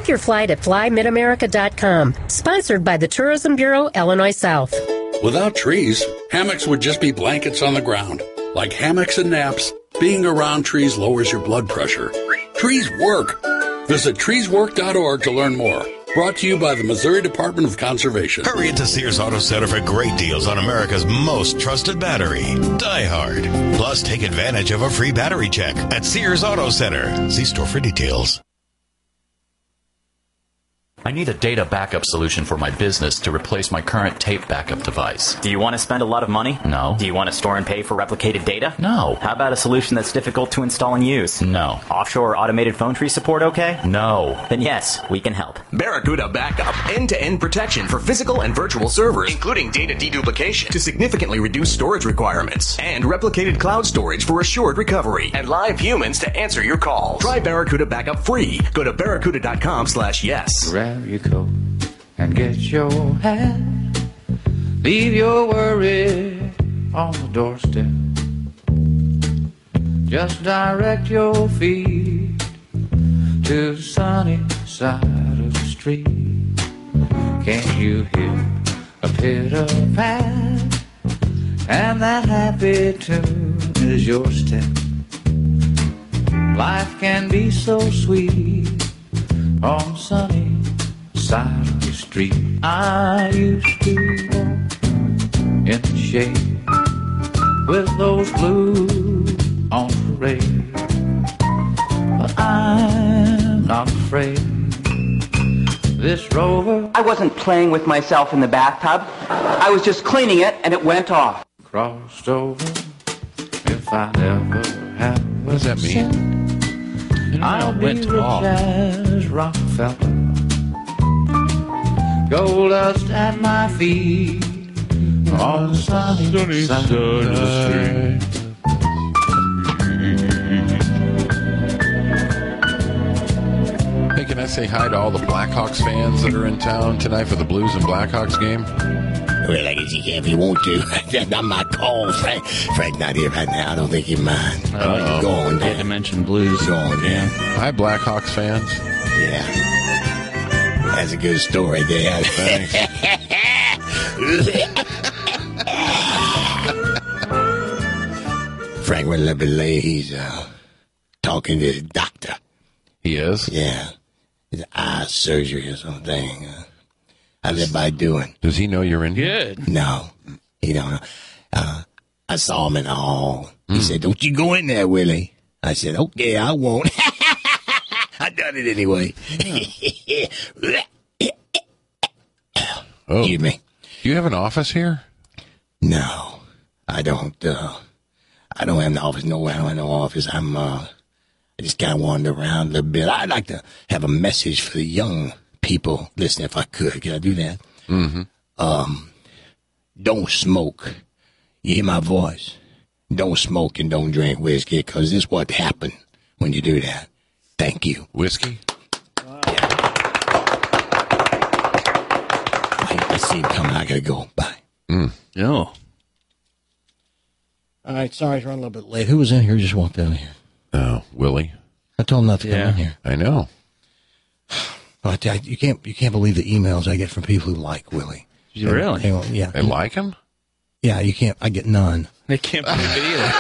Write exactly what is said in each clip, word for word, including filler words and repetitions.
your flight at fly mid america dot com. Sponsored by the Tourism Bureau, Illinois South. Without trees, hammocks would just be blankets on the ground. Like hammocks and naps, being around trees lowers your blood pressure. Trees work. Visit trees work dot org to learn more. Brought to you by the Missouri Department of Conservation. Hurry into Sears Auto Center for great deals on America's most trusted battery, Die Hard. Plus, take advantage of a free battery check at Sears Auto Center. See store for details. I need a data backup solution for my business to replace my current tape backup device. Do you want to spend a lot of money? No. Do you want to store and pay for replicated data? No. How about a solution that's difficult to install and use? No. Offshore automated phone tree support okay? No. Then yes, we can help. Barracuda Backup. End-to-end protection for physical and virtual servers, including data deduplication to significantly reduce storage requirements, and replicated cloud storage for assured recovery, and live humans to answer your calls. Try Barracuda Backup free. Go to barracuda dot com slash yes. Grab your coat and get your hat. Leave your worry on the doorstep. Just direct your feet to the sunny side of the street. Can't you hear a pitter-pat? And that happy tune is your step. Life can be so sweet on sunny side of the street. I used to walk in the shade with those blues on parade, but I'm not afraid. This rover, I wasn't playing with myself in the bathtub. I was just cleaning it and it went off. Crossed over if I never have. What does that mean? You know, I'll be rich as Rockefeller. Gold dust at my feet on the sunny, sunny side of the street. Hey, can I say hi to all the Blackhawks fans that are in town tonight for the Blues and Blackhawks game? Well, I guess you can if you want to. That's not my call, Frank. Frank's not here right now. I don't think he'd mind. Uh-oh. Go on, Dan. Had to mention Blues. Go on, Dan. Hi, Blackhawks fans. Yeah. That's a good story, Dan. Thanks. Frank went a little bit late. He's uh, talking to his doctor. He is? Yeah. His eye surgery or something. Uh, how's everybody doing? Does he know you're in here? Good. No. He don't know. Uh, I saw him in the hall. He Mm. said, don't you go in there, Willie. I said, okay, I won't. I done it anyway. Oh. Excuse me. Do you have an office here? No, I don't. Uh, I don't have an office. No, I don't have no office. I'm, uh, I just kind of wander around a little bit. I'd like to have a message for the young people listening if I could. Can I do that? Mm-hmm. Um, don't smoke. You hear my voice? Don't smoke and don't drink whiskey, because this is what happened when you do that. Thank you. Whiskey? Wow. Yeah. I, I see him coming. I gotta go. Bye. Mm. No. All right, sorry, I was running a little bit late. Who was in here? Just walked down here. Oh, Willie. I told him not to Yeah. come in here. I know. But I, you can't, you can't believe the emails I get from people who like Willie. You really? They, they, yeah. They like him? Yeah, you can't. I get none. They can't believe it either.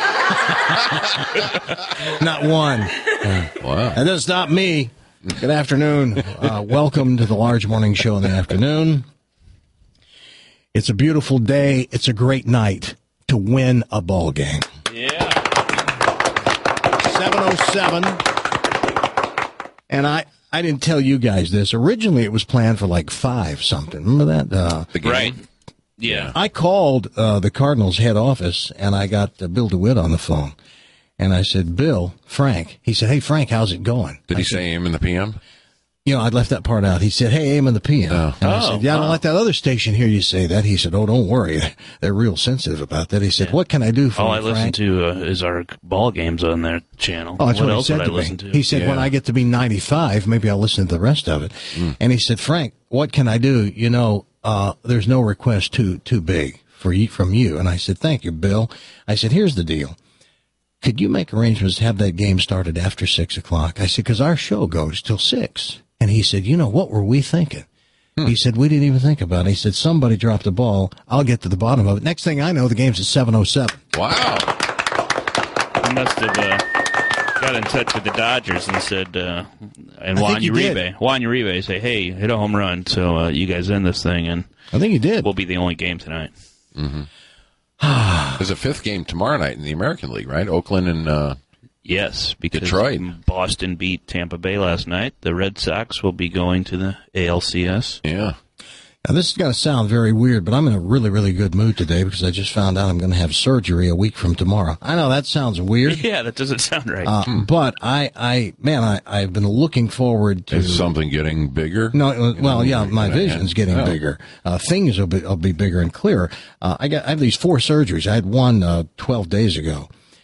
Not one. Uh, Wow. That doesn't stop me. Good afternoon. Uh, welcome to the Large Morning Show in the afternoon. It's a beautiful day. It's a great night to win a ball game. Yeah. seven oh seven. And I, I didn't tell you guys this. Originally, it was planned for like five something. Remember that? Uh, The game? Right. Yeah. I called uh, the Cardinals head office, and I got uh, Bill DeWitt on the phone. And I said, Bill, Frank. He said, hey, Frank, how's it going? Did I he said, say A M in the P M? You know, I left that part out. He said, hey, A M in the P M. Oh. And I Oh, said, yeah, I don't wow. let that other station hear you say that. He said, oh, don't worry. They're real sensitive about that. He said, Yeah. what can I do for All you, I listen Frank? to uh, is our ball games on their channel. Oh, that's what what, else he said would I to listen me. to? He said, Yeah. when I get to be ninety-five, maybe I'll listen to the rest of it. Mm. And he said, Frank, what can I do? You know, uh, there's no request too too big for you, from you. And I said, thank you, Bill. I said, here's the deal. Could you make arrangements to have that game started after six o'clock? I said, because our show goes till six. And he said, you know, what were we thinking? Hmm. He said, we didn't even think about it. He said, somebody dropped the ball. I'll get to the bottom of it. Next thing I know, the game's at seven oh seven. Wow. He must have uh, got in touch with the Dodgers and said, uh, and I Juan think he Uribe, did. Juan Uribe say, hey, hit a home run so uh, you guys end this thing. And I think he did. We'll be the only game tonight. Mm-hmm. There's a fifth game tomorrow night in the American League, right? Oakland and uh, Yes, because Detroit. Boston beat Tampa Bay last night. The Red Sox will be going to the A L C S. Yeah. Now, this is going to sound very weird, but I'm in a really, really good mood today because I just found out I'm going to have surgery a week from tomorrow. I know that sounds weird. Yeah, that doesn't sound right. Uh, Hmm. But I, I, man, I, I've been looking forward to Is something getting bigger? No, uh, well, know, yeah, my gonna vision's end. getting Oh. bigger. Uh, things will be, will be bigger and clearer. Uh, I got, I have these four surgeries. I had one uh, twelve days ago,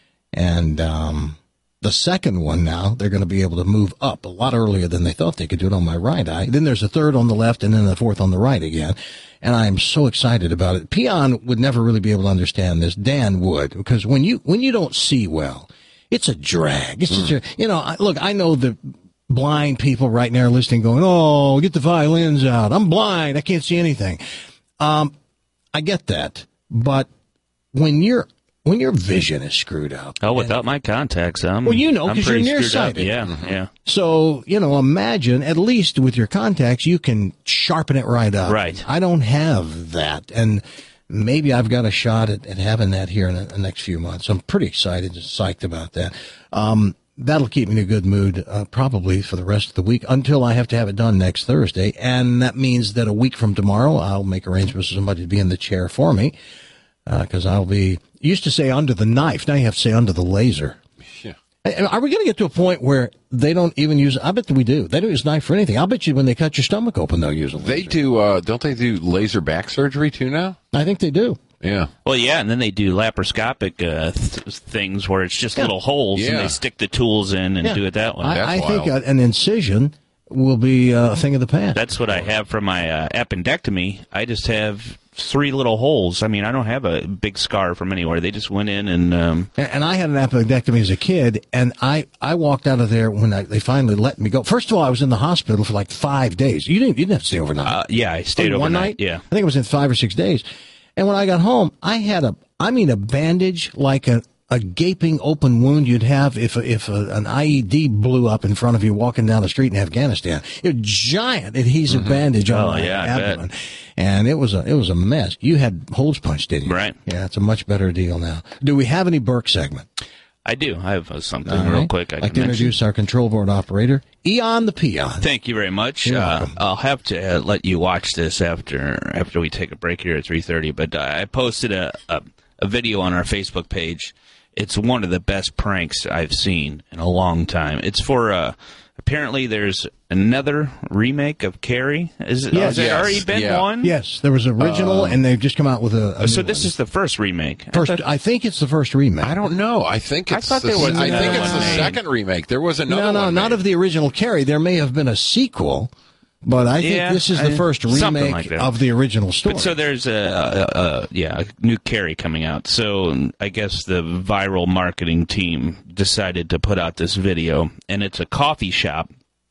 and um, the second one now they're going to be able to move up a lot earlier than they thought they could do it on my right eye. Then there's a third on the left, and then the fourth on the right again. And I am so excited about it. Peon would never really be able to understand this. Dan would, because when you when you don't see well, it's a drag. It's just a, you know, I, look, I know the blind people right now are listening going, oh, get the violins out. I'm blind. I can't see anything. Um, I get that. But when your when your vision is screwed up. Oh, without my contacts, I'm Well, you know, I'm 'cause you're pretty screwed up. nearsighted. Yeah, Mhm. yeah. So, you know, imagine at least with your contacts, you can sharpen it right up. Right. I don't have that. And maybe I've got a shot at, at having that here in the, the next few months. I'm pretty excited and psyched about that. Um, that'll keep me in a good mood, uh, probably for the rest of the week until I have to have it done next Thursday. And that means that a week from tomorrow, I'll make arrangements for somebody to be in the chair for me. Uh, cause I'll be, used to say under the knife. Now you have to say under the laser. Yeah. Are we going to get to a point where they don't even use, I bet that we do. They don't use a knife for anything. I'll bet you when they cut your stomach open, they'll use a laser. They do, uh, don't they do laser back surgery too now? I think they do. Yeah. Well, yeah, and then they do laparoscopic uh, th- things where it's just Yeah. little holes and Yeah. they stick the tools in and Yeah. do it that way. I, I think uh, an incision will be uh, a thing of the past. That's what I have for my uh, appendectomy. I just have three little holes. I mean, I don't have a big scar from anywhere. They just went in and... Um, And and I had an appendectomy as a kid, and I, I walked out of there when I, they finally let me go. First of all, I was in the hospital for like five days. You didn't, you didn't have to stay overnight. uh, yeah, I stayed Oh, overnight. one night? Yeah. I think it was in five or six days. And when I got home, I had a, I mean, a bandage like a, a gaping open wound you'd have if if a, an I E D blew up in front of you walking down the street in Afghanistan. A giant adhesive Mm-hmm. bandage on Oh, my yeah, I abdomen, and it was a it was a mess. You had holes punched, didn't you? Right. Yeah, it's a much better deal now. Do we have any Burke segment? I do. I have uh, something All real right. quick I I'd like can to mention. introduce our control board operator, Eon the Peon. Thank you very much. You're Uh, welcome. I'll have to uh, let you watch this after after we take a break here at three thirty. But uh, I posted a, a a video on our Facebook page. It's one of the best pranks I've seen in a long time. It's for uh, apparently there's another remake of Carrie. Is it, Yes. has there Yes. already been Yeah. one? Yes, there was original, Um, and they've just come out with a. a So new this one. is the first remake. First, I thought- I think it's the first remake. I don't know. I think I it's thought the, there was I think another it's the one made. second remake. There was another no, no, one not made. of the original Carrie. There may have been a sequel, but I think Yeah, this is the I- first something remake like that. of the original story. But so there's a, a, a yeah a new Carrie coming out. So I guess the viral marketing team decided to put out this video, and it's a coffee shop,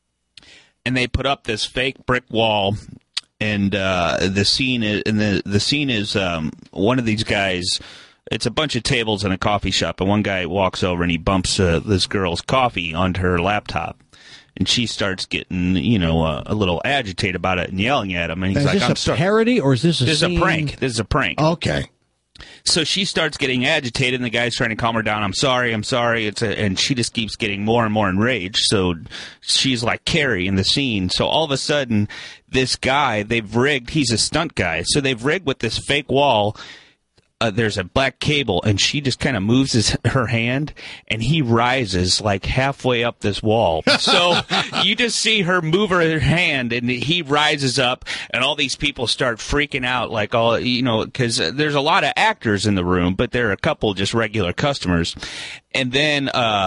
and they put up this fake brick wall, and uh, the scene is and the the scene is um, one of these guys. It's a bunch of tables in a coffee shop, and one guy walks over and he bumps uh, this girl's coffee onto her laptop. And she starts getting, you know, uh, a little agitated about it and yelling at him. And he's is like, this I'm a sorry. parody or is this a This is a scene- prank. This is a prank. Okay. So she starts getting agitated, and the guy's trying to calm her down. I'm sorry, I'm sorry. It's a, and she just keeps getting more and more enraged. So she's like Carrie in the scene. So all of a sudden, this guy, they've rigged, he's a stunt guy. So they've rigged with this fake wall. Uh, there's a black cable, and she just kind of moves his, her hand, and he rises like halfway up this wall. So you just see her move her hand, and he rises up, and all these people start freaking out, like all you know, because there's a lot of actors in the room, but there are a couple just regular customers, and then. uh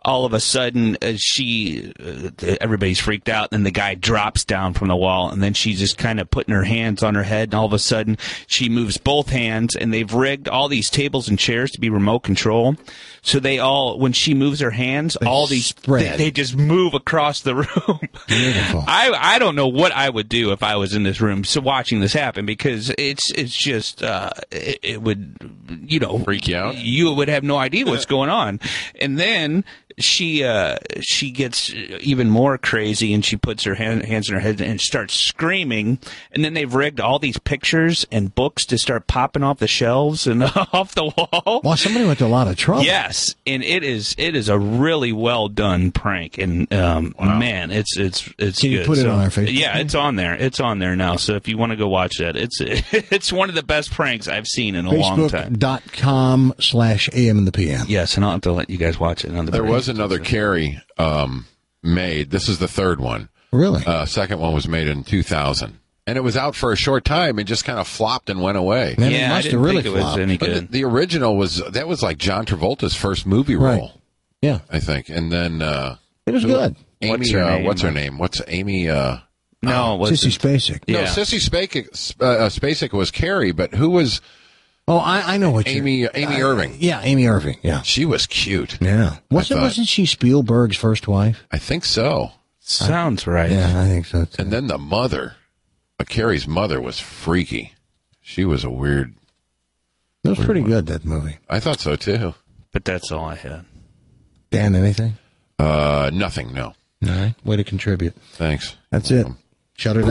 all of a sudden uh, she, uh, everybody's freaked out, and the guy drops down from the wall, and then she's just kind of putting her hands on her head, and all of a sudden she moves both hands, and they've rigged all these tables and chairs to be remote control. So they all, when she moves her hands, they all these, they, they just move across the room. Beautiful. I I don't know what I would do if I was in this room so watching this happen, because it's it's just uh, it, it would, you know, freak you out. You would have no idea what's going on, and then she uh, she gets even more crazy, and she puts her hand, hands in her head and starts screaming. And then they've rigged all these pictures and books to start popping off the shelves and off the wall. Well, somebody went to a lot of trouble. Yes, and it is it is a really well done prank, and um, wow. man, it's it's it's. Can good. you put it so, on our Facebook? Yeah, it's on there. It's on there now. So if you want to go watch that, it's it's one of the best pranks I've seen in a long time. Facebook dot com slash A M in the P M. Yes, and I'll have to let you guys watch it on the. There break. was another Carrie um, made. This is the third one. Really? Uh, second one was made in two thousand. And it was out for a short time and just kind of flopped and went away. Man, yeah, it must I didn't have really think it was flopped. any But good. the, the original was, that was like John Travolta's first movie Right. role. Yeah. I think. And then, uh, It was good. Amy, What's her uh, name? what's her name? What's Amy, uh, No, what's Sissy it? Spacek. Yeah. no, Sissy Spacek, uh, Spacek was Carrie, but who was Oh, I, I know what you Amy, Amy Irving? Yeah, Amy Irving. Yeah. She was cute. Yeah. Wasn't, thought- wasn't she Spielberg's first wife? I think so. Sounds right. Yeah, I think so too. And then the mother, uh, Carrie's mother was freaky. She was a weird. It was pretty good, that movie. I thought so too. But that's all I had. Dan, anything? Uh, nothing. No. All right. Way to contribute. Thanks. That's it. Shut her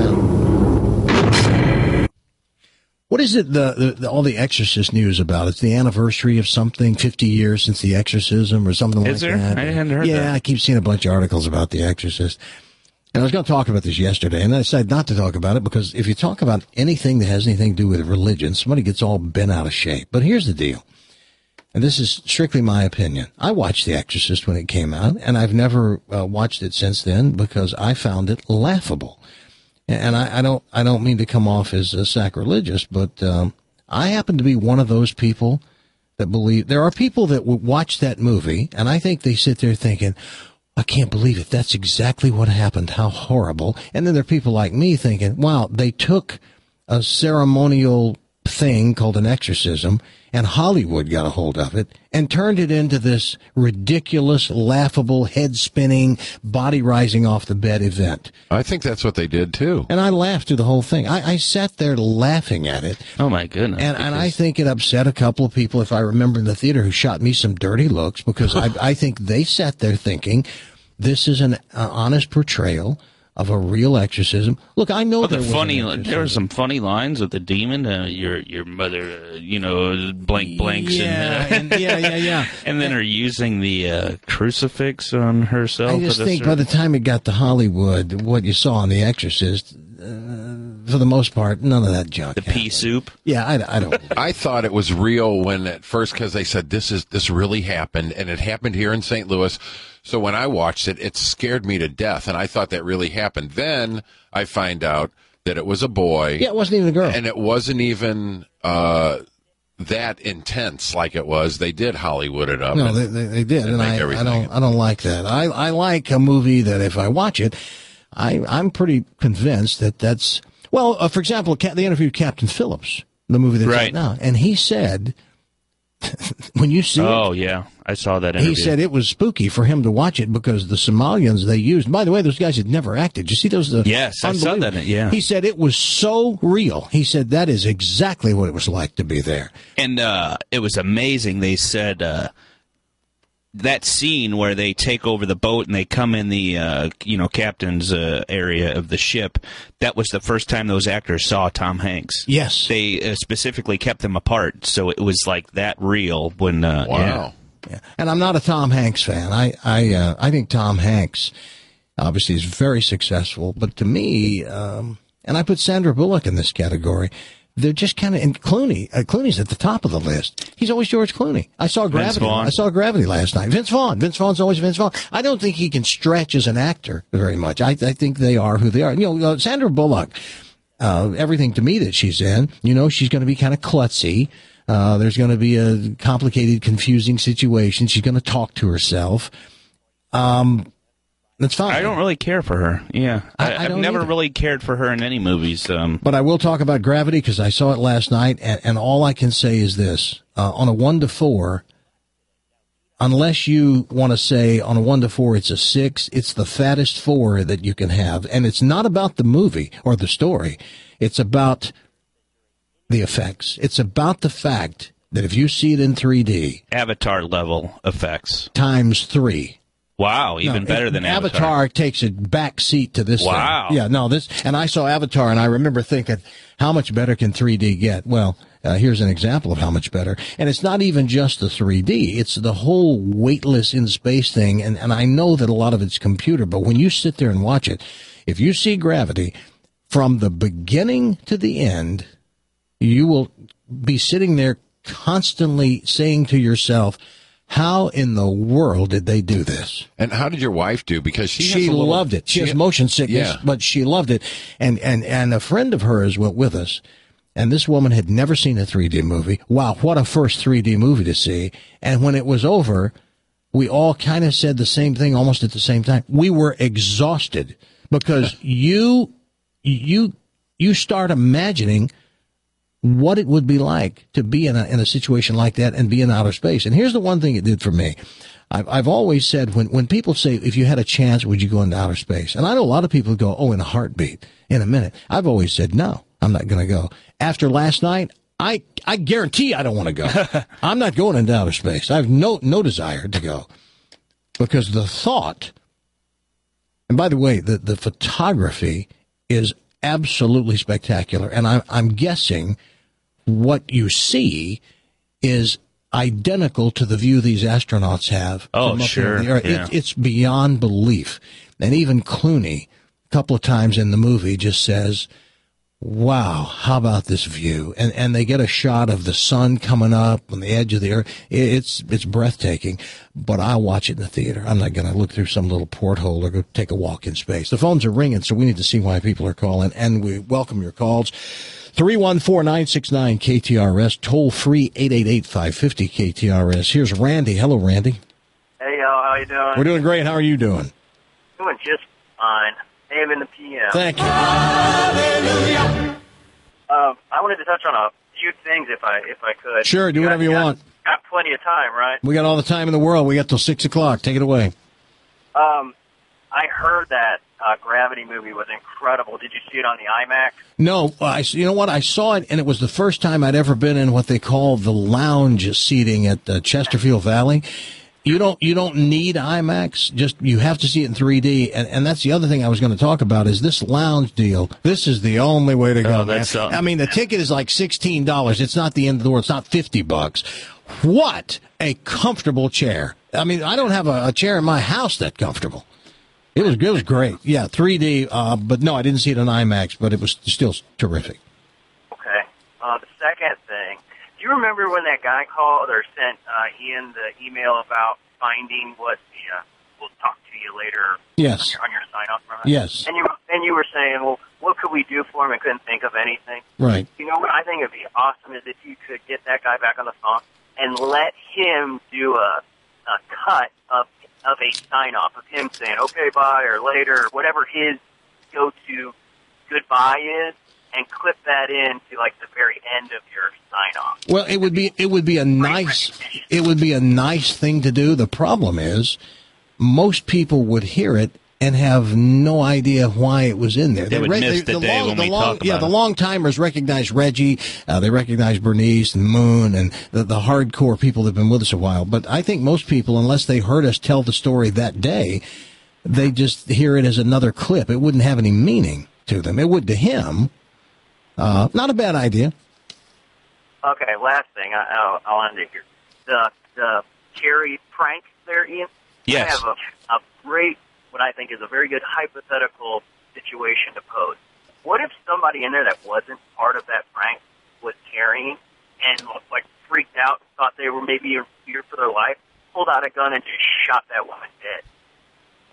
down. What is it, the, the, the all the Exorcist news about? It's the anniversary of something, fifty years since the exorcism or something Is like there? that. I hadn't heard yeah, that. I keep seeing a bunch of articles about the Exorcist. And I was going to talk about this yesterday, and I decided not to talk about it because if you talk about anything that has anything to do with religion, somebody gets all bent out of shape. But here's the deal. And this is strictly my opinion. I watched The Exorcist when it came out, and I've never uh, watched it since then because I found it laughable. And I, I don't, I don't mean to come off as uh, sacrilegious, but um, I happen to be one of those people that believe there are people that will watch that movie, and I think they sit there thinking, I can't believe it. That's exactly what happened. How horrible. And then there are people like me thinking, wow, they took a ceremonial thing called an exorcism, and Hollywood got a hold of it and turned it into this ridiculous, laughable, head-spinning, body-rising off the bed event. I think that's what they did too. And I laughed through the whole thing. I, I sat there laughing at it. Oh, my goodness. And, and I think it upset a couple of people, if I remember, in the theater who shot me some dirty looks because I, I think they sat there thinking this is an uh, honest portrayal of a real exorcism. Look, I know Oh, there the was funny. an There were some funny lines with the demon. Uh, your your mother, uh, you know, blank blanks. Yeah, and, and, yeah, yeah, yeah. And then her using the uh, crucifix on herself. I just at a think by certain- the time it got to Hollywood, what you saw on The Exorcist, uh, for the most part, none of that junk. the pea soup. Yeah, I, I don't. I thought it was real when at first, because they said this is this really happened, and it happened here in Saint Louis. So when I watched it, it scared me to death, and I thought that really happened. Then I find out that it was a boy. Yeah, it wasn't even a girl. And it wasn't even uh, that intense like it was. They did Hollywood it up. No, and- they, they, they did, and and make I, I everything. don't, I don't like that. I, I like a movie that if I watch it, I, I'm pretty convinced that that's well. Uh, for example, Ca- they interviewed Captain Phillips, the movie that's Right. out now, and he said, when you see Oh it, yeah, I saw that interview. he said it was spooky for him to watch it because the Somalians they used. By the way, those guys had never acted. Did you see those? Uh, Yes, I saw that, yeah. He said it was so real. He said that is exactly what it was like to be there. And uh, it was amazing. They said uh, that scene where they take over the boat and they come in the uh, you know captain's uh, area of the ship. That was the first time those actors saw Tom Hanks. Yes, they uh, specifically kept them apart, so it was like that real. When uh, Wow. yeah. Yeah. And I'm not a Tom Hanks fan. I I uh, I think Tom Hanks obviously is very successful, but to me, um, and I put Sandra Bullock in this category. They're just kind of, and Clooney, uh, Clooney's at the top of the list. He's always George Clooney. I saw Gravity. Vaughn. I saw Gravity last night. Vince Vaughn. Vince Vaughn's always Vince Vaughn. I don't think he can stretch as an actor very much. I, I think they are who they are. You know, uh, Sandra Bullock, uh, everything to me that she's in, you know, she's going to be kind of klutzy. Uh, there's going to be a complicated, confusing situation. She's going to talk to herself. Um, that's fine. I don't really care for her. Yeah, I, I, I I've don't never either. really cared for her in any movies. Um, But I will talk about Gravity because I saw it last night, and, and all I can say is this. Uh, on a one to four, unless you want to say on a one to four it's a six, it's the fattest four that you can have. And it's not about the movie or the story. It's about the effects. It's about the fact that if you see it in three D, Avatar level effects. times three. Wow, even No, better it- than Avatar. Avatar. takes a back seat to this Wow. thing. Yeah, no, this, and I saw Avatar and I remember thinking, how much better can three D get? Well, uh, here's an example of how much better. And it's not even just the three D. It's the whole weightless in space thing. And, and I know that a lot of it's computer, but when you sit there and watch it, if you see Gravity from the beginning to the end, you will be sitting there constantly saying to yourself, how in the world did they do this? And how did your wife do? Because she She has a little, loved it. She, has motion sickness, yeah. but she loved it. And, and, and a friend of hers went with us, and this woman had never seen a three D movie. Wow, what a first three D movie to see. And when it was over, we all kind of said the same thing almost at the same time. We were exhausted because you, you, you start imagining what it would be like to be in a, in a situation like that and be in outer space. And here's the one thing it did for me. I've, I've always said when, when people say, if you had a chance, would you go into outer space? And I know a lot of people go, oh, in a heartbeat, in a minute. I've always said, no, I'm not going to go. After last night, I, I guarantee I don't want to go. I'm not going into outer space. I have no, no desire to go because the thought, and by the way, the, the photography is absolutely spectacular. And I'm, I'm guessing what you see is identical to the view these astronauts have. Oh, from up sure, here in the Earth. yeah. It, it's beyond belief. And even Clooney, a couple of times in the movie, just says, wow, how about this view? And and they get a shot of the sun coming up on the edge of the earth. It, it's it's breathtaking. But I'll watch it in the theater. I'm not going to look through some little porthole or go take a walk in space. The phones are ringing, so we need to see why people are calling. And we welcome your calls. three one four, nine six nine, K T R S, toll free eight eight eight, five five zero, K T R S. Here's Randy. Hello, Randy. Hey, y'all, how you doing? We're doing great. How are you doing? Doing just fine. A M in the P M. Thank you. Um, I wanted to touch on a few things if I if I could. Sure, do whatever you got, want. Got plenty of time, right? We got all the time in the world. We got till six o'clock. Take it away. Um, I heard that uh, Gravity movie was incredible. Did you see it on the IMAX? No, I, you know what? I saw it, and it was the first time I'd ever been in what they call the lounge seating at uh, Chesterfield Valley. You don't you don't need IMAX. Just you have to see it in three D, and and that's the other thing I was going to talk about is this lounge deal. This is the only way to go. Oh, man. that's something. I mean, the ticket is like sixteen dollars. It's not the end of the world. It's not fifty bucks. What a comfortable chair! I mean, I don't have a, a chair in my house that comfortable. It was it was great. Yeah, three D. Uh, but no, I didn't see it on IMAX, but it was still terrific. Okay. Uh, the second thing, do you remember when that guy called or sent uh, Ian the email about finding what the uh, "we'll talk to you later" Yes. on your, on your sign-off from us? Yes. And you and you were saying, well, what could we do for him? And couldn't think of anything. Right. You know what I think would be awesome is if you could get that guy back on the phone and let him do a, a cut of of a sign-off of him saying, okay, bye, or later, or whatever his go-to goodbye is, and clip that in to, like, the very end of your sign-off. Well, it would be it would be a nice it would be a nice thing to do. The problem is, most people would hear it and have no idea why it was in there. They would miss the day when we talk yeah, about the it. long timers recognize Reggie, uh, they recognize Bernice and Moon, and the, the hardcore people that have been with us a while. But I think most people, unless they heard us tell the story that day, they just hear it as another clip. It wouldn't have any meaning to them. It would to him. Uh, not a bad idea. Okay, last thing. I, I'll, I'll end it here. The, the Carrie prank there, Ian? Yes. I have a, a great, what I think is a very good hypothetical situation to pose. What if somebody in there that wasn't part of that prank was carrying and, like, freaked out, thought they were maybe in fear for their life, pulled out a gun and just shot that woman dead?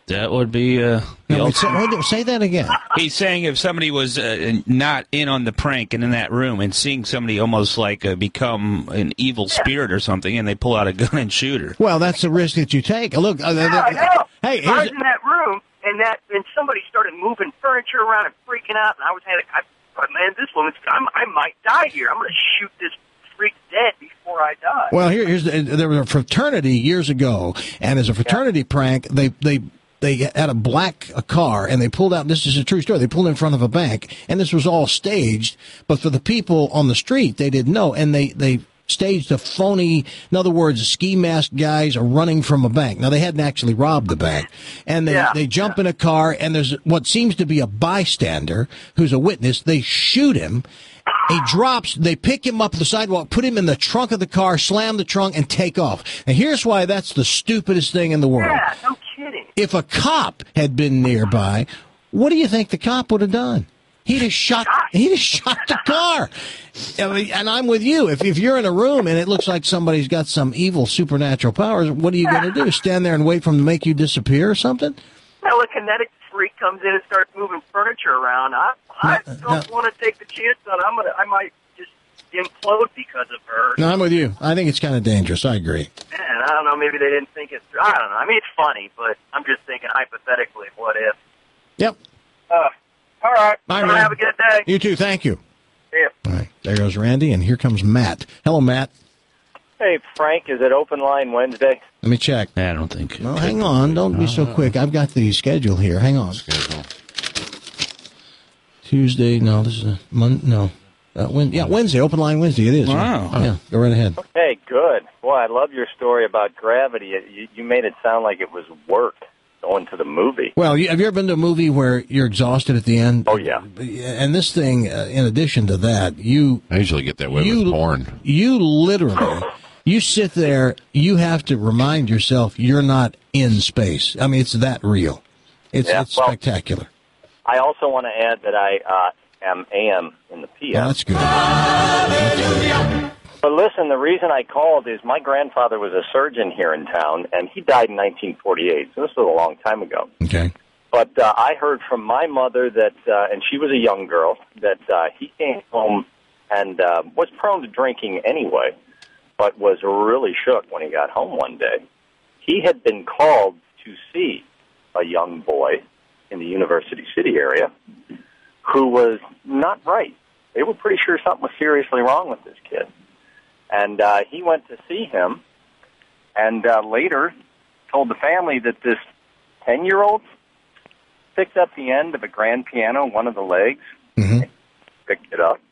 That would be uh, the No, wait, say, ultimate. wait, say that again. He's saying if somebody was uh, not in on the prank and in that room and seeing somebody almost like uh, become an evil spirit or something, and they pull out a gun and shoot her. Well, that's the risk that you take. Look, uh, Yeah, I know. hey, if I was here's, in that room and that and somebody started moving furniture around and freaking out, and I was had a, I thought, man, this woman's I'm, I might die here. I'm going to shoot this freak dead before I die. well, here, here's the, there was a fraternity years ago, and as a fraternity yeah. prank, they they. They had a black a car, and they pulled out, this is a true story, they pulled in front of a bank, and this was all staged, but for the people on the street, they didn't know, and they, they staged a phony, in other words, ski mask guys are running from a bank. Now, they hadn't actually robbed the bank, and they, yeah. they jump in a car, and there's what seems to be a bystander who's a witness. They shoot him. He drops, they pick him up the sidewalk, put him in the trunk of the car, slam the trunk, and take off. And here's why that's the stupidest thing in the world. Yeah, no kidding. If a cop had been nearby, what do you think the cop would have done? He'd have shot, he'd have shot the car. I mean, and I'm with you. If, if you're in a room and it looks like somebody's got some evil supernatural powers, what are you going to do? Stand there and wait for them to make you disappear or something? Well, a kinetic freak comes in and starts moving furniture around. I, I No, don't no. want to take the chance on it. I'm gonna, I might just implode because of her. No, I'm with you. I think it's kind of dangerous. I agree. And I don't know, maybe they didn't think it through. I don't know. I mean, it's funny, but I'm just thinking hypothetically, what if? Yep. Uh, all right. Bye, Well, man. have a good day. You too. Thank you. Yeah. All right. There goes Randy, and here comes Matt. Hello, Matt. Hey, Frank, is it open line Wednesday? Let me check. I don't think. No, hang on. Don't be so quick. I've got the schedule here. Hang on. Tuesday. No, this is a Monday. No. Uh, when, yeah, Wednesday. Open line Wednesday. It is. Wow. Yeah. yeah, go right ahead. Hey, good. Boy, I love your story about gravity. You, you made it sound like it was work going to the movie. Well, you, have you ever been to a movie where you're exhausted at the end? Oh, yeah. And this thing, uh, in addition to that, you... I usually get that way you, with porn. You literally... You sit there, you have to remind yourself you're not in space. I mean, it's that real. It's, Yeah, it's well- spectacular. I also want to add that I uh, am A M in the P M. Oh, that's good. But listen, the reason I called is my grandfather was a surgeon here in town, and he died in nineteen forty-eight, so this was a long time ago. Okay. But uh, I heard from my mother that, uh, and she was a young girl, that uh, he came home and uh, was prone to drinking anyway, but was really shook when he got home one day. He had been called to see a young boy in the University City area who was not right. They were pretty sure something was seriously wrong with this kid. And uh, he went to see him and uh, later told the family that this ten-year-old picked up the end of a grand piano, one of the legs, mm-hmm. picked it up.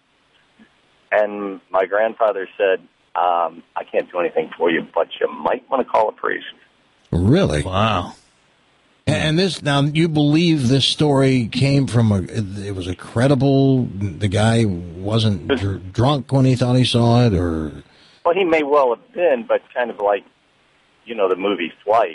And my grandfather said, um, I can't do anything for you, but you might want to call a priest. Really? Wow. And this, now, you believe this story came from a, it was a credible, the guy wasn't dr- drunk when he thought he saw it, or? Well, he may well have been, but kind of like, you know, the movie Flight.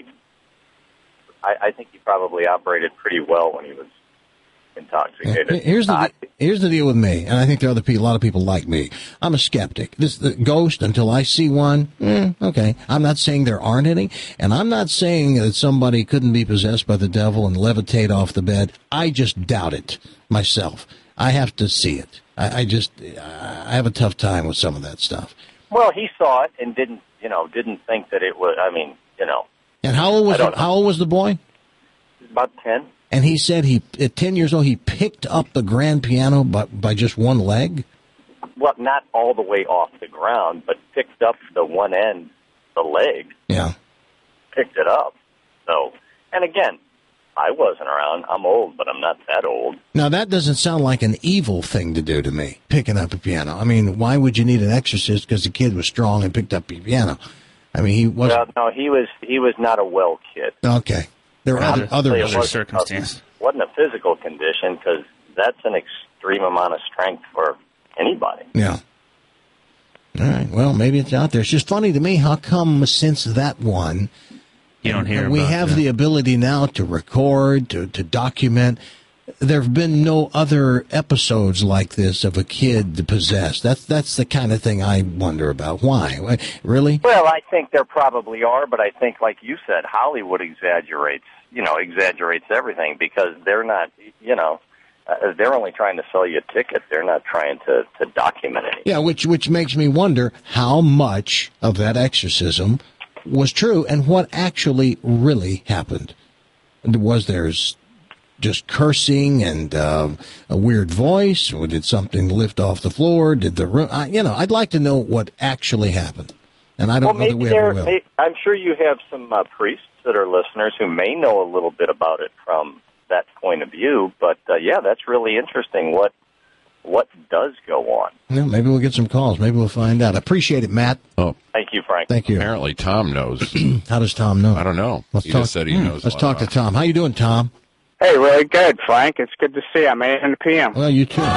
I, I think he probably operated pretty well when he was intoxicated. Here's the Uh, here's the deal with me, and I think there are other people, a lot of people like me. I'm a skeptic. This the ghost until I see one. Eh, okay, I'm not saying there aren't any, and I'm not saying that somebody couldn't be possessed by the devil and levitate off the bed. I just doubt it myself. I have to see it. I, I just I have a tough time with some of that stuff. well, he saw it and didn't, you know, didn't think that it was. I mean, you know, And how old was I don't the, know. how old was the boy? about ten. And he said he at ten years old he picked up the grand piano by by just one leg. Well, not all the way off the ground, but picked up the one end, the leg, Yeah. picked it up. So, and again, I wasn't around. I'm old, but I'm not that old. Now, that doesn't sound like an evil thing to do to me, picking up a piano. I mean, why would you need an exorcist because the kid was strong and picked up a piano? I mean, he wasn't... Well, no, he was he was not a well kid. Okay. There are other, other Obviously, it issues. wasn't circumstances. A, wasn't a physical condition because that's an extreme amount of strength for anybody. Yeah. All right. Well, maybe it's out there. It's just funny to me, how come since that one... You don't hear we about have that. the ability now to record, to, to document. There have been no other episodes like this of a kid possessed. That's that's the kind of thing I wonder about. Why? Really? Well, I think there probably are, but I think, like you said, Hollywood exaggerates. you know, exaggerates everything because they're not, you know, uh, they're only trying to sell you a ticket. They're not trying to, to document anything. Yeah, which which makes me wonder how much of that exorcism was true and what actually really happened. Was there just cursing and uh, a weird voice, or did something lift off the floor? Did the room? I, you know, I'd like to know what actually happened, and I don't well, know that we there, ever will. May, I'm sure you have some uh, priests that are listeners who may know a little bit about it from that point of view. But uh, yeah, that's really interesting. What what does go on? Yeah, maybe we'll get some calls. Maybe we'll find out. I appreciate it, Matt. Oh, thank you, Frank. Thank you. Apparently, Tom knows. How does Tom know? I don't know. Let's he talk, just said he hmm, knows. Let's talk to Tom. How you doing, Tom? Hey, really good, Frank. It's good to see you. I'm eight in the P M. Well, you too. So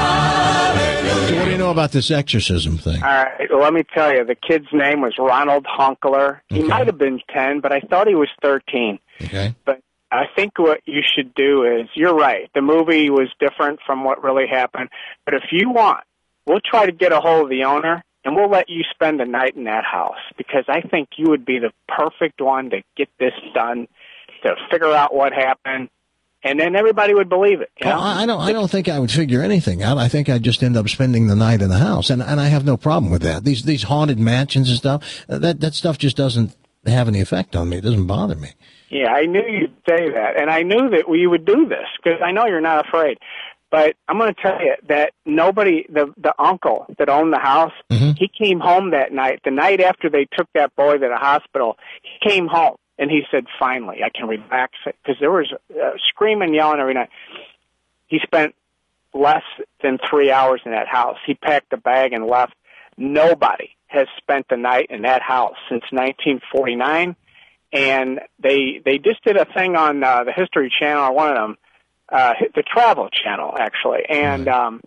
what do you know about this exorcism thing? All right, well, let me tell you. The kid's name was Ronald Honkler. He okay. might have been ten, but I thought he was thirteen. Okay. But I think what you should do is, you're right, the movie was different from what really happened. But if you want, we'll try to get a hold of the owner, and we'll let you spend a night in that house, because I think you would be the perfect one to get this done, to figure out what happened, and then everybody would believe it. You know? Oh, I don't. I don't think I would figure anything out. I think I'd just end up spending the night in the house, and and I have no problem with that. These these haunted mansions and stuff. That that stuff just doesn't have any effect on me. It doesn't bother me. Yeah, I knew you'd say that, and I knew that we would do this because I know you're not afraid. But I'm going to tell you that nobody, the the uncle that owned the house, mm-hmm. he came home that night. The night after they took that boy to the hospital, he came home. And he said, finally, I can relax, because there was uh, screaming, yelling every night. He spent less than three hours in that house. He packed a bag and left. Nobody has spent the night in that house since nineteen forty-nine. And they they just did a thing on uh, the History Channel, or one of them, uh, the Travel Channel, actually. And um,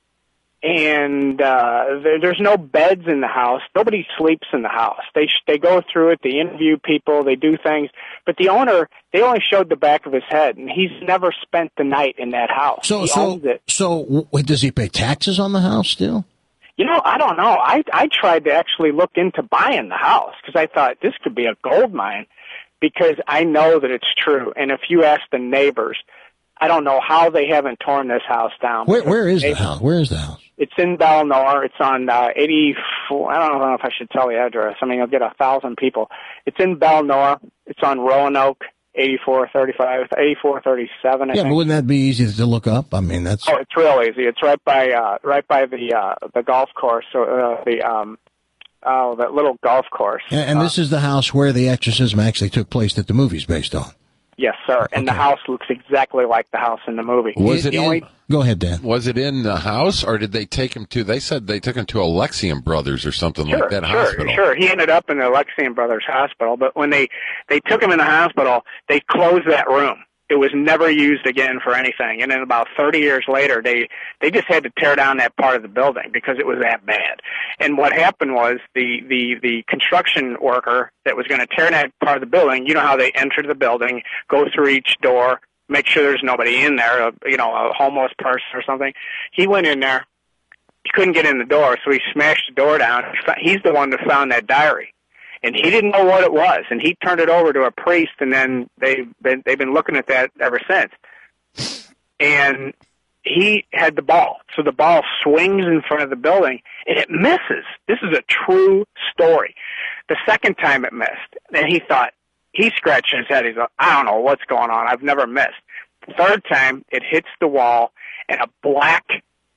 and uh, there, there's no beds in the house. Nobody sleeps in the house. They they go through it. They interview people. They do things. But the owner, they only showed the back of his head, and he's never spent the night in that house. So he so owns it. so w- does he pay taxes on the house still? You know, I don't know. I I tried to actually look into buying the house because I thought this could be a gold mine, because I know that it's true. And if you ask the neighbors, I don't know how they haven't torn this house down. Where where is the house? Where is the house? It's in Belnor. It's on uh, eighty-four. I don't know if I should tell the address. I mean, you'll get a thousand people. It's in Belnor. It's on Roanoke, eighty-four thirty-five, eighty-four thirty-seven. I Yeah, think. but wouldn't that be easy to look up? I mean, that's Oh, it's real easy. It's right by uh, right by the uh, the golf course. So uh, the um, oh, that little golf course. and, and uh, this is the house where the exorcism actually took place that the movie's based on. Yes, sir. And Okay. the house looks exactly like the house in the movie. Was The it only- in, Go ahead, Dan. Was it in the house, or did they take him to? They said they took him to Alexian Brothers or something Sure, like that sure, hospital. sure. He ended up in the Alexian Brothers Hospital, but when they they took him in the hospital, they closed that room. It was never used again for anything. And then about thirty years later, they they just had to tear down that part of the building because it was that bad. And what happened was the the the construction worker that was going to tear that part of the building, you know how they enter the building, go through each door, make sure there's nobody in there, a, you know, a homeless person or something. He went in there. He couldn't get in the door, so he smashed the door down. He's the one that found that diary. And he didn't know what it was, and he turned it over to a priest, and then they've been, they've been looking at that ever since. And he had the ball. So the ball swings in front of the building, and it misses. This is a true story. The second time it missed, and he thought, he scratched his head. He's like, I don't know what's going on. I've never missed. The third time, it hits the wall, and a black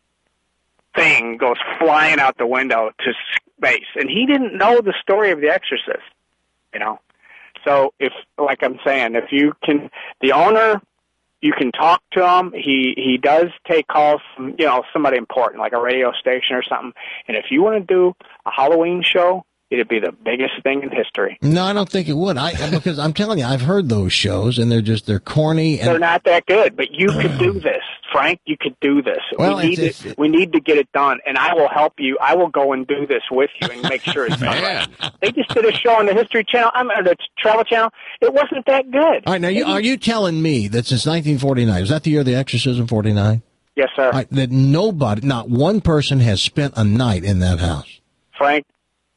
thing goes flying out the window to space. And he didn't know the story of The Exorcist, you know. So if, like I'm saying, if you can, the owner, you can talk to him. He he does take calls from, you know, somebody important, like a radio station or something. And if you want to do a Halloween show, it'd be the biggest thing in history. No, I don't think it would. I because I'm telling you, I've heard those shows, and they're just they're corny. And they're not that good, but you could do this, Frank. You could do this. Well, we need it's- to, we need to get it done, and I will help you. I will go and do this with you and make sure it's done right. They just did a show on the History Channel, I mean, the Travel Channel. It wasn't that good. All right, now you, are you telling me that since nineteen forty-nine, is that the year of the Exorcism, forty-nine? Yes, sir. All right, that nobody, not one person, has spent a night in that house. Frank,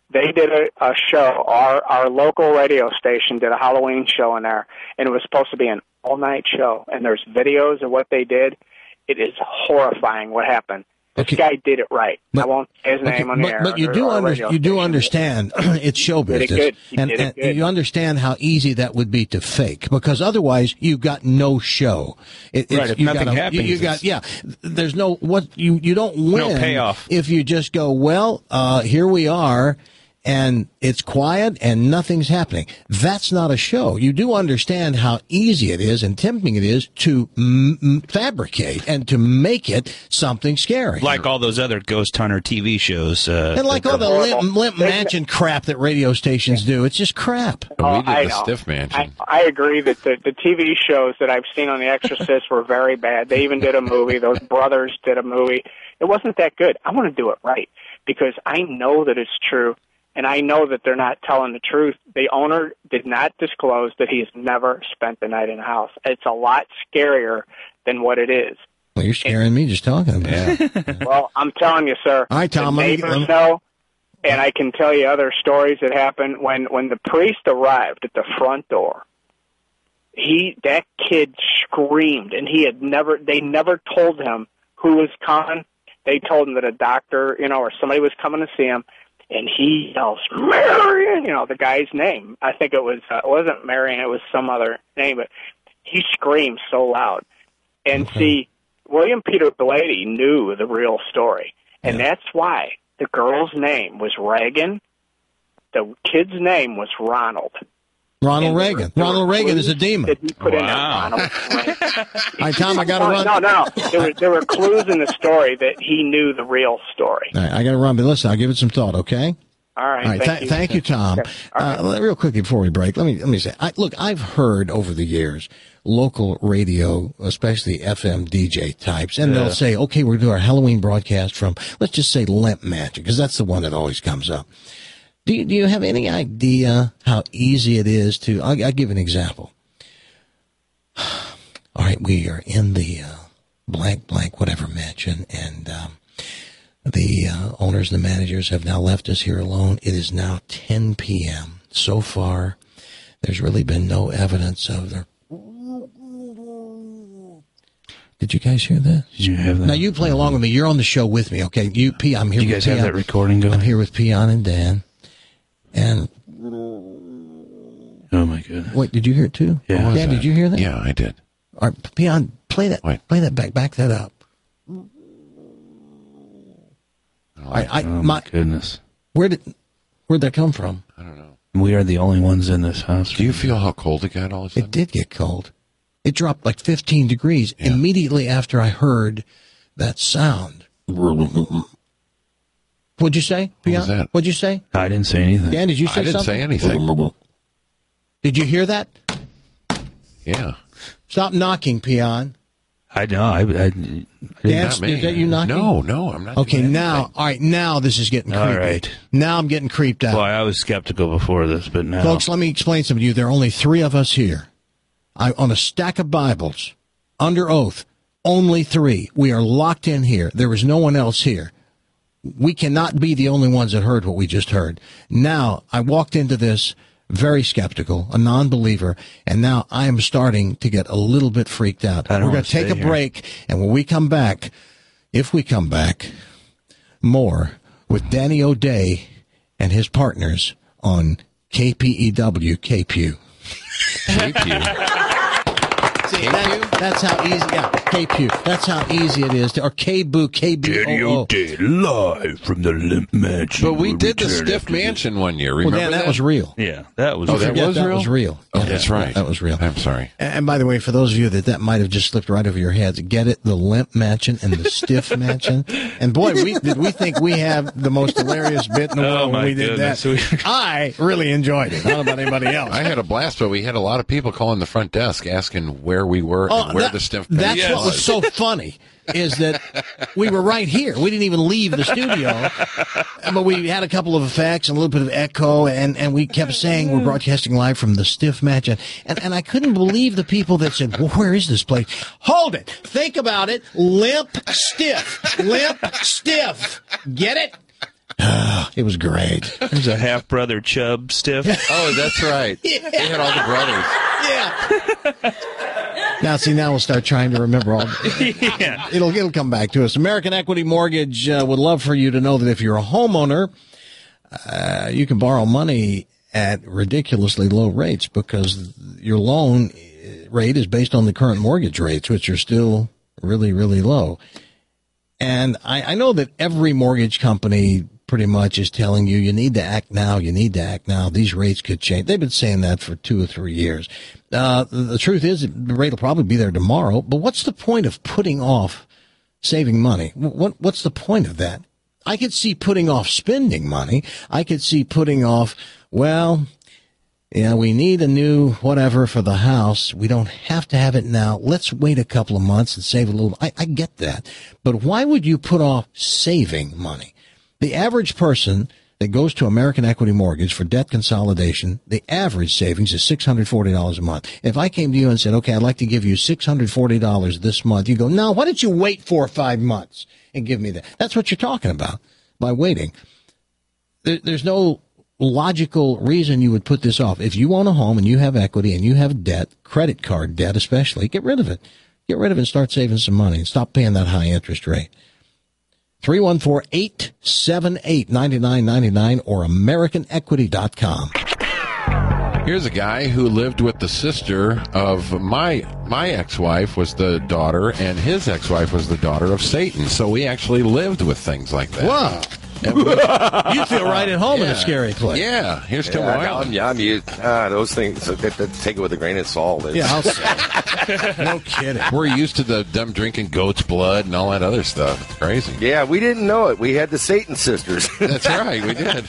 They did a, a show. Our our local radio station did a Halloween show in there, and it was supposed to be an all-night show. And there's videos of what they did. It is horrifying what happened. This Okay. guy did it right. But- I won't say his Okay, name on the but, air. but you or- do or under, radio you do station. understand it's show He did it business, good. He and, did it and good. you understand how easy that would be to fake, because otherwise you've got no show. It, Right, it's, if you nothing got a- happens, you, you got it's- yeah. There's no what you you don't win payoff. if you just go, well, uh, here we are. And it's quiet and nothing's happening. That's not a show. You do understand how easy it is and tempting it is to m- m- fabricate and to make it something scary. Like all those other ghost hunter T V shows. Uh, And like all the horrible. limp, limp mansion crap that radio stations do, it's just crap. Oh, we did I the know. Stiff Mansion. I, I agree that the, the T V shows that I've seen on The Exorcist were very bad. They even did a movie. Those brothers did a movie. It wasn't that good. I want to do it right because I know that it's true, and I know that they're not telling the truth. The owner did not disclose that he's never spent the night in the house. It's a lot scarier than what it is. Well, you're scaring me just talking about it. Well, I'm telling you, sir. All right, Tom, The let me- neighbors let me- know, and I can tell you other stories that happened when when the priest arrived at the front door. He that kid screamed, and he had never. They never told him who was coming. They told him that a doctor, you know, or somebody was coming to see him, and he yells, "Marion!" You know, the guy's name. I think it was. Uh, it wasn't Marion. It was some other name, but he screamed so loud. And see, William Peter Blatty knew the real story, and that's why the girl's name was Reagan. The kid's name was Ronald. Ronald And there Reagan. were- there Ronald were Reagan is a clues demon. that he put in there, Wow. Ronald. All right, Tom, I got to no, run. no, no, no. There were, there were clues in the story that he knew the real story. All right, I got to run, but listen, I'll give it some thought, okay? All right, All right, thank th- you. thank you, Tom. Okay. All right. Uh, real quickly before we break, let me let me say, I, look, I've heard over the years local radio, especially F M D J types, and Yeah. they'll say, "Okay, we're doing our Halloween broadcast from, let's just say, Limp Magic," because that's the one that always comes up. Do you, do you have any idea how easy it is to? I'll, I'll give an example. All right, we are in the uh, blank blank whatever mansion, and um, the uh, owners and the managers have now left us here alone. It is now ten p.m. So far, there's really been no evidence of their. Did you guys hear that? Did you have that? Now you play along with me. You're on the show with me, okay? You, P. I'm here. You with guys have Peon. that recording going? I'm here with Peon and Dan. And Oh my goodness! wait, did you hear it too? Yeah. Dan, What was did that? you hear that? Yeah, I did. All right, Peon, play that. Wait. Play that back. Back that up. I, I, Oh my, my goodness! where did where'd that come from? I don't know. We are the only ones in this house. Do you feel how cold it got all of a sudden? It did get cold. It dropped like fifteen degrees immediately after I heard that sound. What'd you say, Peon? was that? What'd you say? I didn't say anything. Dan, did you say I didn't something? say anything. Did you hear that? Yeah. Stop knocking, Peon. I know. I, I, I didn't. Dan, Not me. is that you knocking? No, no, I'm not. Okay, doing now, anything. all right, now this is getting creepy. All right. Now I'm getting creeped out. Boy, I was skeptical before this, but now, Folks, let me explain something to you. There are only three of us here. I, on a stack of Bibles, under oath, only three. We are locked in here. There is no one else here. We cannot be the only ones that heard what we just heard. Now, I walked into this very skeptical, a non-believer, and now I am starting to get a little bit freaked out. I don't We're going wanna to take stay a here. break, and when we come back, if we come back, more with Danny O'Day and his partners on K P E W K P U. K P U. See, that, that's how easy, yeah, K P U. That's how easy it is to, or K B U, K B O O. live from the Limp Mansion. But we will did the return Stiff after this. Mansion one year. Well, Remember Dan, that that? was real. Yeah, that was. Oh, that Forget was that real? was real. Oh, Yeah, that's right. That was real. I'm sorry. And and by the way, for those of you that that might have just slipped right over your heads, get it? The Limp Mansion and the Stiff Mansion. And boy, we, did we think we have the most hilarious bit in the Oh, world when my we did goodness. that. I really enjoyed it. I don't know about anybody else. I had a blast, but we had a lot of people calling the front desk asking where we were Oh, and where that- the Stiff That's Mansion what was so funny is that we were right here. We didn't even leave the studio, but we had a couple of effects and a little bit of echo, and, and we kept saying we're broadcasting live from the Stiff Mansion. And, and I couldn't believe the people that said, well, where is this place? Hold it. Think about it. Limp Stiff. Limp Stiff. Get it? Oh, it was great. There's a half-brother Chubb Stiff. Oh, that's right. Yeah. They had all the brothers. Yeah. Now, see, now we'll start trying to remember all. Yeah. It'll, it'll come back to us. American Equity Mortgage uh, would love for you to know that if you're a homeowner, uh, you can borrow money at ridiculously low rates because your loan rate is based on the current mortgage rates, which are still really, really low. And I, I know that every mortgage company pretty much is telling you, you need to act now, you need to act now. These rates could change. They've been saying that for two or three years. Uh, the truth is the rate will probably be there tomorrow, but what's the point of putting off saving money? What, what's the point of that? I could see putting off spending money. I could see putting off, well, yeah, we need a new whatever for the house. We don't have to have it now. Let's wait a couple of months and save a little. I, I get that. But why would you put off saving money? The average person that goes to American Equity Mortgage for debt consolidation, the average savings is six hundred forty dollars a month. If I came to you and said, okay, I'd like to give you six hundred forty dollars this month, you go, no, why don't you wait four or five months and give me that? That's what you're talking about by waiting. There, there's no logical reason you would put this off. If you own a home and you have equity and you have debt, credit card debt especially, get rid of it. Get rid of it and start saving some money and stop paying that high interest rate. three one four, eight seven eight, nine nine nine nine or American Equity dot com. Here's a guy who lived with the sister of my my ex-wife was the daughter, and his ex-wife was the daughter of Satan. So we actually lived with things like that. Wow. You feel right at home yeah. in a scary place. Yeah, here's yeah, Tim I'm, Wyland. yeah, I'm used. Uh, those things, so that, that, take it with a grain of salt. It's, Yeah, I'll say. No kidding. We're used to the them drinking goat's blood and all that other stuff. It's crazy. Yeah, we didn't know it. We had the Satan sisters. That's right, we did.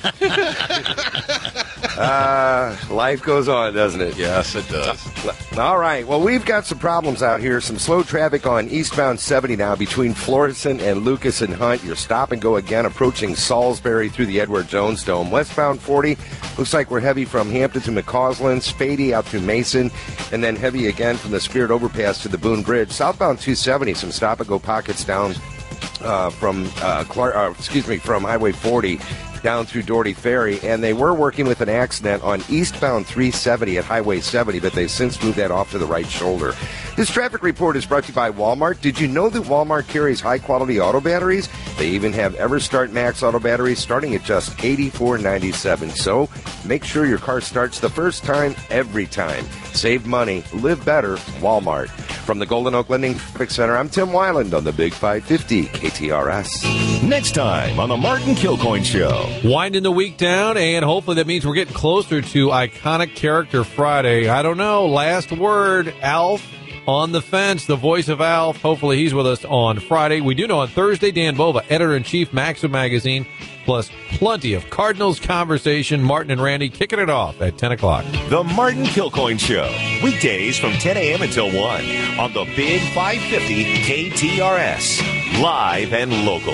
uh, life goes on, doesn't it? Yes, it does. All right. Well, we've got some problems out here. Some slow traffic on eastbound seventy now between Florissant and Lucas and Hunt. You're stop and go again approaching Salisbury through the Edward Jones Dome. Westbound forty, looks like we're heavy from Hampton to McCausland, Spady out to Mason, and then heavy again from the Spirit Overpass to the Boone Bridge. Southbound two seventy, some stop and go pockets down uh, from uh, Clark, uh, excuse me, from Highway forty down through Doherty Ferry, and they were working with an accident on eastbound three seventy at Highway seventy, but they've since moved that off to the right shoulder. This traffic report is brought to you by Walmart. Did you know that Walmart carries high-quality auto batteries? They even have EverStart Max auto batteries starting at just eighty-four ninety-seven. So make sure your car starts the first time, every time. Save money, live better, Walmart. From the Golden Oak Lending Traffic Center, I'm Tim Wyland on the Big five fifty K T R S. Next time on the Martin Kilcoyne Show. Winding the week down, and hopefully that means we're getting closer to Iconic Character Friday. I don't know. Last word, Alf on the fence, the voice of Alf. Hopefully he's with us on Friday. We do know on Thursday, Dan Bova, editor-in-chief, Maxim Magazine, plus plenty of Cardinals conversation. Martin and Randy kicking it off at ten o'clock. The Martin Kilcoyne Show. Weekdays from ten a.m. until one on the Big five fifty K T R S. Live and local.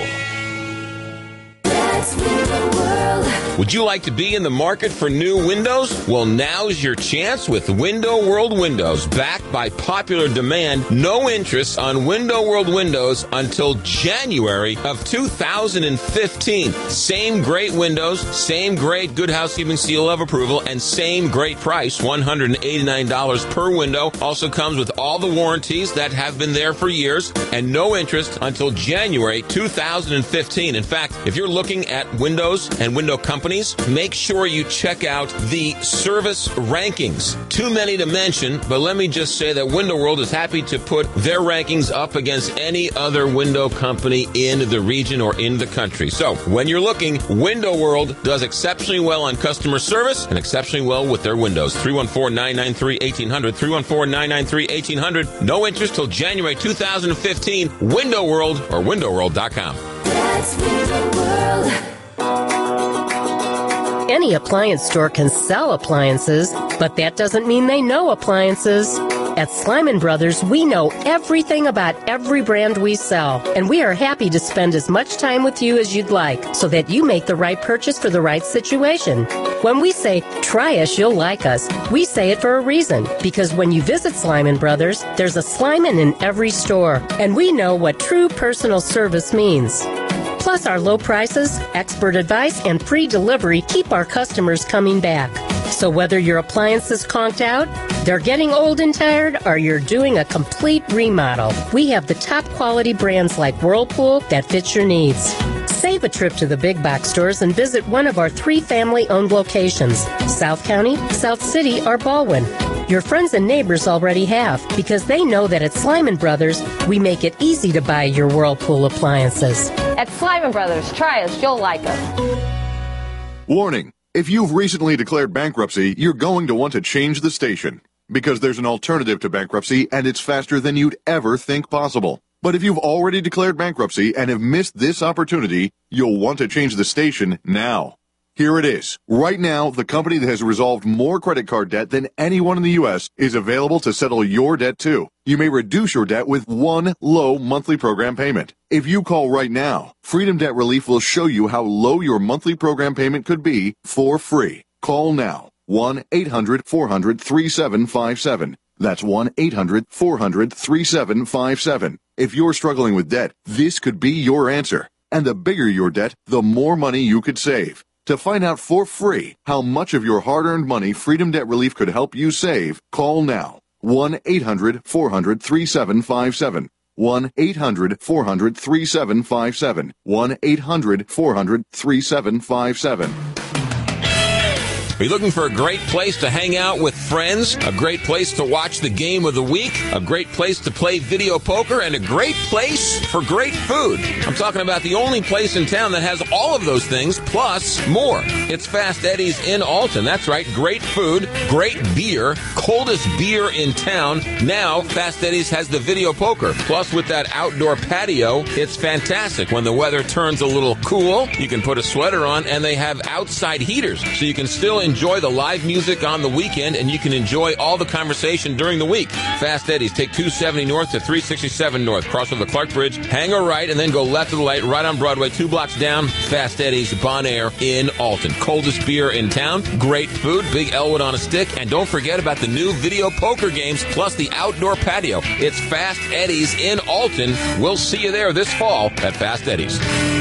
Would you like to be in the market for new windows? Well, now's your chance with Window World Windows. Backed by popular demand, no interest on Window World Windows until January of two thousand fifteen. Same great windows, same great Good Housekeeping seal of approval, and same great price, one hundred eighty-nine dollars per window. Also comes with all the warranties that have been there for years, and no interest until January two thousand fifteen. In fact, if you're looking at windows and window companies, make sure you check out the service rankings. Too many to mention, but let me just say that Window World is happy to put their rankings up against any other window company in the region or in the country. So when you're looking, Window World does exceptionally well on customer service and exceptionally well with their windows. three one four, nine nine three, one eight hundred, three one four, nine nine three, one eight hundred. No interest till January two thousand fifteen. Window World or window world dot com. That's Window World. Any appliance store can sell appliances, but that doesn't mean they know appliances. At Slyman Brothers, we know everything about every brand we sell, and we are happy to spend as much time with you as you'd like so that you make the right purchase for the right situation. When we say, try us, you'll like us, we say it for a reason, because when you visit Slyman Brothers, there's a Slyman in every store, and we know what true personal service means. Plus, our low prices, expert advice, and free delivery keep our customers coming back. So whether your appliance is conked out, they're getting old and tired, or you're doing a complete remodel, we have the top quality brands like Whirlpool that fits your needs. Save a trip to the big box stores and visit one of our three family-owned locations, South County, South City, or Baldwin. Your friends and neighbors already have, because they know that at Slyman Brothers, we make it easy to buy your Whirlpool appliances. At Slyman Brothers, try us, you'll like us. Warning. If you've recently declared bankruptcy, you're going to want to change the station, because there's an alternative to bankruptcy and it's faster than you'd ever think possible. But if you've already declared bankruptcy and have missed this opportunity, you'll want to change the station now. Here it is. Right now, the company that has resolved more credit card debt than anyone in the U S is available to settle your debt too. You may reduce your debt with one low monthly program payment. If you call right now, Freedom Debt Relief will show you how low your monthly program payment could be for free. Call now. one eight hundred four hundred thirty-seven fifty-seven. That's one eight hundred four hundred thirty-seven fifty-seven. If you're struggling with debt, this could be your answer. And the bigger your debt, the more money you could save. To find out for free how much of your hard-earned money Freedom Debt Relief could help you save, call now. one eight hundred four hundred thirty-seven fifty-seven. one eight hundred four hundred thirty-seven fifty-seven. one eight hundred four hundred thirty-seven fifty-seven. Are you looking for a great place to hang out with friends, a great place to watch the game of the week, a great place to play video poker, and a great place for great food? I'm talking about the only place in town that has all of those things, plus more. It's Fast Eddie's in Alton. That's right, great food, great beer, coldest beer in town. Now, Fast Eddie's has the video poker. Plus, with that outdoor patio, it's fantastic. When the weather turns a little cool, you can put a sweater on, and they have outside heaters, so you can still enjoy the live music on the weekend, and you can enjoy all the conversation during the week. Fast Eddie's. Take two seventy north to three sixty-seven north. Cross over the Clark Bridge, hang a right, and then go left to the light, right on Broadway, two blocks down. Fast Eddie's, Bon Air in Alton. Coldest beer in town, great food, Big Elwood on a stick, and don't forget about the new video poker games, plus the outdoor patio. It's Fast Eddie's in Alton. We'll see you there this fall at Fast Eddie's.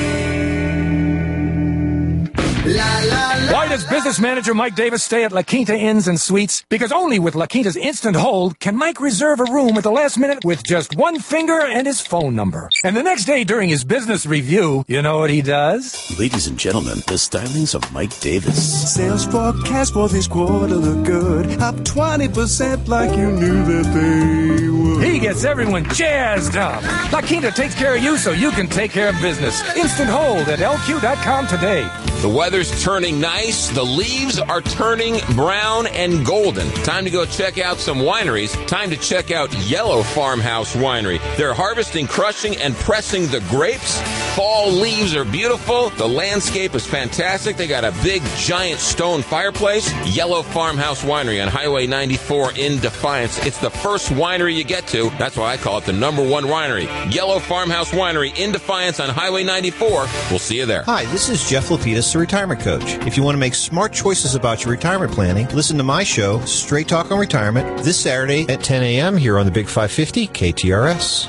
Why does business manager Mike Davis stay at La Quinta Inns and Suites? Because only with La Quinta's Instant Hold can Mike reserve a room at the last minute with just one finger and his phone number. And the next day during his business review, you know what he does? Ladies and gentlemen, the stylings of Mike Davis. Sales forecast for this quarter look good. Up twenty percent like you knew that they would. He gets everyone jazzed up. La Quinta takes care of you so you can take care of business. Instant Hold at L Q dot com today. The weather's turning nice. The leaves are turning brown and golden. Time to go check out some wineries. Time to check out Yellow Farmhouse Winery. They're harvesting, crushing, and pressing the grapes. Fall leaves are beautiful. The landscape is fantastic. They got a big, giant stone fireplace. Yellow Farmhouse Winery on Highway ninety-four in Defiance. It's the first winery you get to. That's why I call it the number one winery. Yellow Farmhouse Winery in Defiance on Highway ninety-four. We'll see you there. Hi, this is Jeff Lapidus, the Retirement Coach. If you want to make smart choices about your retirement planning, listen to my show, Straight Talk on Retirement, this Saturday at ten a.m. here on the Big five fifty K T R S.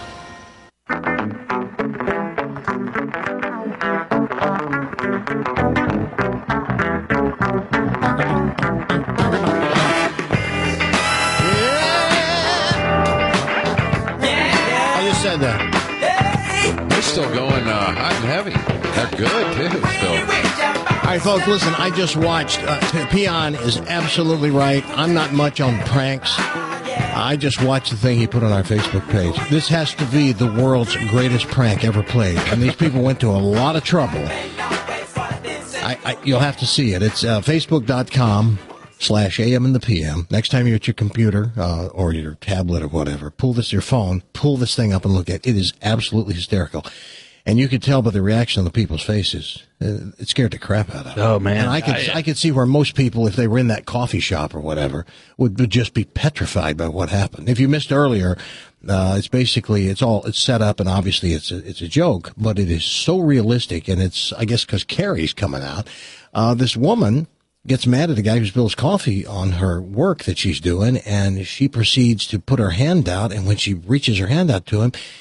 They're still going uh, hot and heavy. They're good, too, still. All right, folks, listen, I just watched. Uh, Peon is absolutely right. I'm not much on pranks. I just watched the thing he put on our Facebook page. This has to be the world's greatest prank ever played. And these people went to a lot of trouble. I, I, you'll have to see it. It's uh, facebook.com slash AM and the P M. Next time you're at your computer uh, or your tablet or whatever, pull this, your phone, pull this thing up and look at it. It is absolutely hysterical. And you could tell by the reaction on the people's faces. Uh, it scared the crap out of them. Oh, man. And I could, I, I could see where most people, if they were in that coffee shop or whatever, would, would just be petrified by what happened. If you missed earlier, uh, it's basically, it's all, it's set up and obviously it's a, it's a joke, but it is so realistic. And it's, I guess, because Carrie's coming out. Uh, this woman gets mad at the guy who spills coffee on her work that she's doing, and she proceeds to put her hand out. And when she reaches her hand out to him,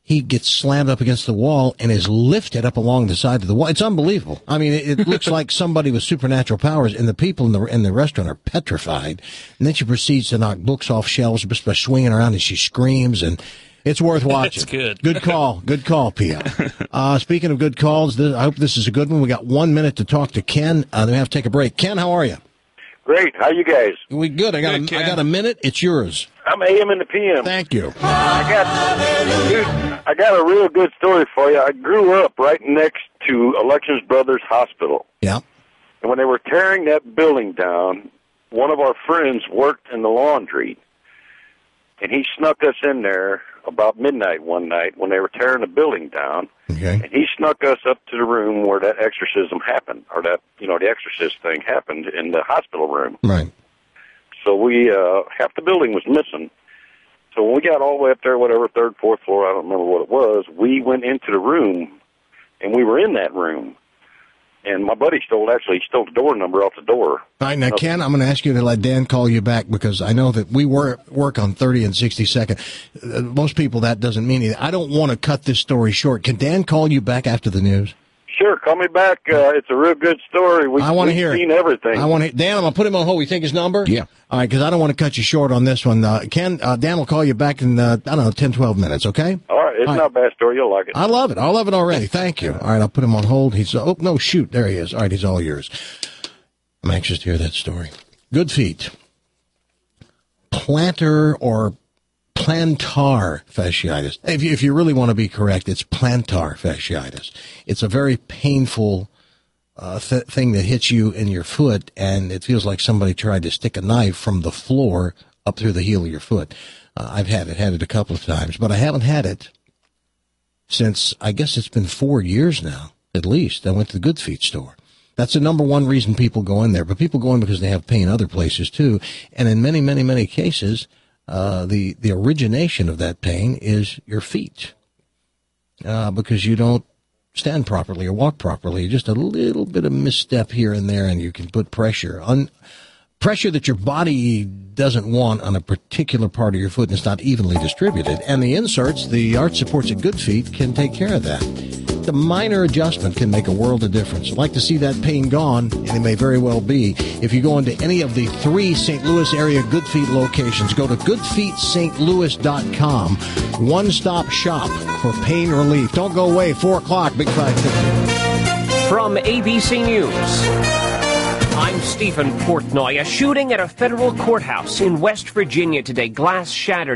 he gets slammed up against the wall and is lifted up along the side of the wall. It's unbelievable. I mean, it, it looks like somebody with supernatural powers, and the people in the in the restaurant are petrified. And then she proceeds to knock books off shelves just by swinging around, and she screams, and it's worth watching. That's good. Good call. Good call, Pia. Uh, speaking of good calls, this, I hope this is a good one. We got one minute to talk to Ken. Uh, then we have to take a break. Ken, how are you? Great. How you guys? We good. I got Good, a, I got a minute. It's yours. I'm A M and the P M. Thank you. I got, dude, I got a real good story for you. I grew up right next to Elections Brothers Hospital. Yeah. And when they were tearing that building down, one of our friends worked in the laundry, and he snuck us in there about midnight one night when they were tearing the building down. Okay. And he snuck us up to the room where that exorcism happened, or that, you know, the exorcist thing happened in the hospital room. Right. So we, uh, half the building was missing. So when we got all the way up there, whatever, third, fourth floor, I don't remember what it was, we went into the room, and we were in that room. And my buddy stole, actually, he stole the door number off the door. All right, now, Ken, I'm going to ask you to let Dan call you back because I know that we work, work on thirty and sixty seconds. Uh, most people, that doesn't mean anything. I don't want to cut this story short. Can Dan call you back after the news? Sure, call me back. Uh, it's a real good story. We, I want to we've hear seen it. everything. I want to, Dan, I'm going to put him on hold. You take his number? Yeah. All right, because I don't want to cut you short on this one. Uh, Ken, uh, Dan will call you back in, uh, I don't know, ten, twelve minutes, okay? All right, it's All not right. a bad story. You'll like it. I love it. I love it already. Thank you. All right, I'll put him on hold. He's, oh, no, shoot. There he is. All right, he's all yours. I'm anxious to hear that story. Good feet. Plantar or plantar fasciitis. If you, if you really want to be correct, it's plantar fasciitis. It's a very painful uh, th- thing that hits you in your foot, and it feels like somebody tried to stick a knife from the floor up through the heel of your foot. Uh, I've had it, had it a couple of times, but I haven't had it since, I guess it's been four years now, at least. I went to the Good Feet store. That's the number one reason people go in there, but people go in because they have pain other places too. And in many, many, many cases, uh, the, the origination of that pain is your feet, uh, because you don't stand properly or walk properly. Just a little bit of misstep here and there, and you can put pressure on, pressure that your body doesn't want on a particular part of your foot, and it's not evenly distributed. And the inserts, the arch supports at Good Feet, can take care of that. The minor adjustment can make a world of difference. I'd like to see that pain gone, and it may very well be. If you go into any of the three Saint Louis area Good Feet locations, go to good feet st louis dot com. One-stop shop for pain relief. Don't go away. Four o'clock, Big five fifty. From A B C News, I'm Stephen Portnoy. A shooting at a federal courthouse in West Virginia today. Glass shattered.